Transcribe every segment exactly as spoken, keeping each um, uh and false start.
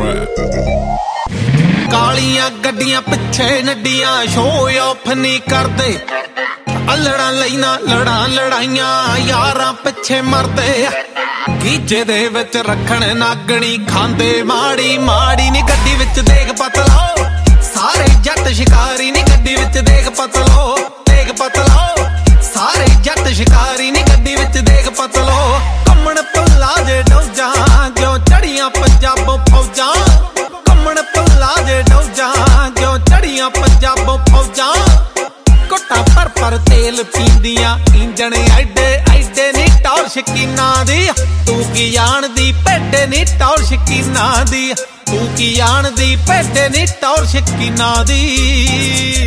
rap. ਕਾਲੀਆਂ ਗੱਡੀਆਂ ਪਿੱਛੇ ਨੱਡੀਆਂ ਸ਼ੋ ਆਫ ਨਹੀਂ ਕਰਦੇ ਅਲੜਾਂ ਲਈ ਨਾ ਲੜਾਂ ਲੜਾਈਆਂ ਯਾਰਾਂ ਪਿੱਛੇ ਮਰਦੇ ਗੀਜੇ ਦੇ ਵਿੱਚ ਰੱਖਣ ਨਾਗਣੀ ਖਾਂਦੇ ਮਾੜੀ ਮਾੜੀ ਨੀ ਗੱਡੀ ਵਿੱਚ ਦੇਖ ਪਤਲੋ ਸਾਰੇ ਜੱਟ ਸ਼ਿਕਾਰੀ ਨੀ ਗੱਡੀ ਵਿੱਚ ਦੇਖ ਪਤਲੋ ਦੇਖ ਪਤਲੋ ਸਾਰੇ ਜੱਟ ਸ਼ਿਕਾਰੀ ਨੀ ਗੱਡੀ ਵਿੱਚ ਦੇਖ ਪਤਲੋ ਕੰਮਣ ਪੁੱਲਾ ਜੇ ਡੌਜਾਂ ਜੋ ਚੜੀਆਂ ਪੰਜਾਬੋਂ ਫੌਜਾਂ ਕੰਮਣ ਪੁੱਲਾ ਜੇ ਡੌਜਾਂ ਜੋ ਚੜੀਆਂ ਪੰਜਾਬੋਂ ਫੌਜਾਂ ਘੁੱਟਾ ਭਰ ਭਰ ਤੇਲ ਪੀਂਦੀਆਂ ਇੰਜਣ ਐਡੇ ਐਡੇ ਨੀ ਟੌਰ ਸ਼ਕੀਨਾਂ ਦੀ ਤੂੰ ਕੀ ਜਾਣਦੀ ਭੇਡੇ ਨੀ ਟੌਰ ਸ਼ਕੀਨਾਂ ਦੀ ਤੂੰ ਕੀ ਜਾਣਦੀ ਭੇਡੇ ਨੀ ਟੌਰ ਸ਼ਕੀਨਾਂ ਦੀ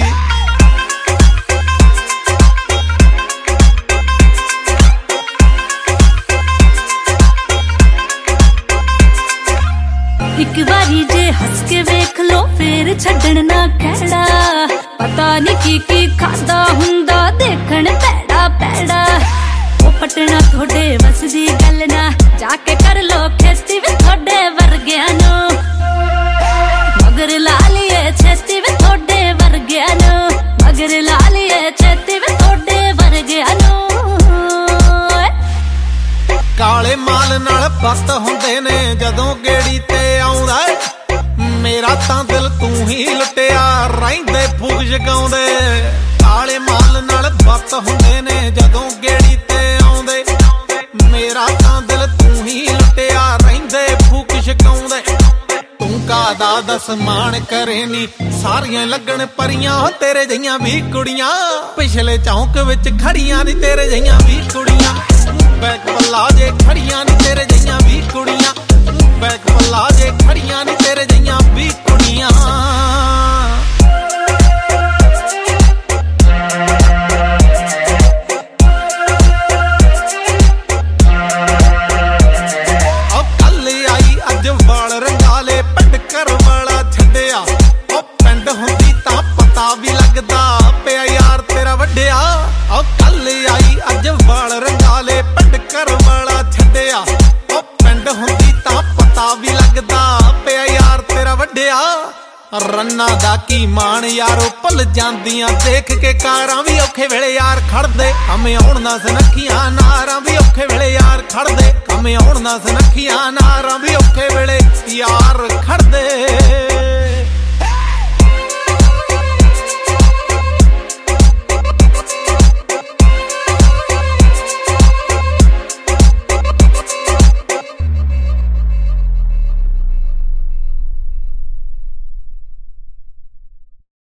ਇੱਕ ਵਾਰੀ ਜੇ ਹੱਸ ਕੇ ਵੇਖ ਲੋ ਫੇਰ ਛੱਡਣ ਨਾ ਖਹਿੜਾ ਪਤਾ ਨੀ ਕੀ ਕੀ ਖਾਦਾ ਹੁੰਦਾ ਦੇਖਣ ਭੈੜਾ ਭੈੜਾ ਉਹ ਪਟਣਾ ਤੁਹਾਡੇ ਵਸ ਦੀ ਗੱਲ ਨਾ ਜਾ ਕੇ ਕਰ ਲੋ ਖੇਤੀ ਵੀ ਤੁਹਾਡੇ ਵਰਗਿਆਂ ਨੂੰ ਮਗਰ ਲਾ ਲਈਏ ਛੇਤੀ ਵੀ ਤੁਹਾਡੇ ਵਰਗਿਆਂ ਨੂੰ ਮਗਰ ਲਾ ਲਈਏ ਛੇਤੀ ਵੀ ਤੁਹਾਡੇ ਵਰਗਿਆਂ ਨੂੰ ਕਾਲੇ ਮਾਲ ਨਾਲ ਬੱਤ ਹੁੰਦੇ ਨੇ ਜਦੋਂ ਗੇੜੀ ਤੇ ਆਉਂਦਾ ਮੇਰਾ ਤਾਂ ਦਿਲ ਤੂੰ ਹੀ ਲੁੱਟਿਆ ਰਹਿੰਦੇ ਫੂਕ ਜਗਾਉਂਦੇ ਕਾਲੇ ਮਾਲ ਨਾਲ ਬੱਤ ਹੁੰਦੇ ਨੇ ਜਦੋਂ ਗੇੜੀ ਤੇ ਆਉਂਦੇ ਮੇਰਾ ਤਾਂ ਦਿਲ ਤੂੰ ਹੀ ਲੁੱਟਿਆ ਰਹਿੰਦੇ ਫੂਕ ਜਗਾਉਂਦੇ ਤੂੰ ਕਾਦਾ ਦਸਮਾਨ ਕਰੇ ਨੀ ਸਾਰੀਆਂ ਲੱਗਣ ਪਰੀਆਂ ਤੇਰੇ ਜਈਆਂ ਵੀ ਕੁੜੀਆਂ ਪਿਛਲੇ ਚੌਂਕ ਵਿੱਚ ਖੜੀਆਂ ਨੀ ਤੇਰੇ ਜਈਆਂ ਵੀ ਕੁੜੀਆਂ ਬੈਕ ਪੱਲਾ ਜੇ ਖੜੀਆਂ ਨੀ ਤੇਰੇ ਜਈਆਂ ਵੀ ਕੁੜੀਆਂ ਬੈਕ ਪੱਲਾ ਜੇ ਖੜੀਆਂ ਨੀ ਤੇਰੇ ਜਈਆਂ ਵੀ ਕੁੜੀਆਂ ਉਹ ਕੱਲ ਆਈ ਅੱਜ ਵਾਲ ਰੰਗਾਲੇ ਭਟਕਰ ਵਾਲਾ ਛੱਡਿਆ ਉਹ ਪਿੰਡ ਹੁੰਦੀ ਤਾਂ ਪਤਾ ਵੀ ਲੱਗਦਾ ਪਿਆ ਯਾਰ ਤੇਰਾ ਵੱਡਿਆ ਉਹ ਕੱਲ ਆਈ ਅੱਜ ਵਾਲ ਰੰਗਾਲੇ ਭਟਕਰ ਵਾਲਾ ਛੱਡਿਆ ਉਹ ਪਿੰਡ ਹੁੰਦੀ ਤਾਂ ਪਤਾ ਵੀ ਲੱਗਦਾ ਪਿਆ ਯਾਰ ਤੇਰਾ ਵੱਡਿਆ ਰੰਨਾ ਦਾ ਕੀ ਮਾਣ ਯਾਰੋ ਭੁੱਲ ਜਾਂਦੀਆਂ ਦੇਖ ਕੇ ਕਾਰਾਂ ਵੀ ਔਖੇ ਵੇਲੇ ਯਾਰ ਖੜਦੇ ਕੰਮ ਆਉਣ ਨਾ ਸੁਨੱਖੀਆਂ ਨਾਰਾਂ ਵੀ ਔਖੇ ਵੇਲੇ ਯਾਰ ਖੜਦੇ ਕੰਮ ਆਉਣ ਨਾ ਸੁਨੱਖੀਆਂ ਨਾਰਾਂ ਵੀ ਔਖੇ ਵੇਲੇ ਯਾਰ ਖੜਦੇ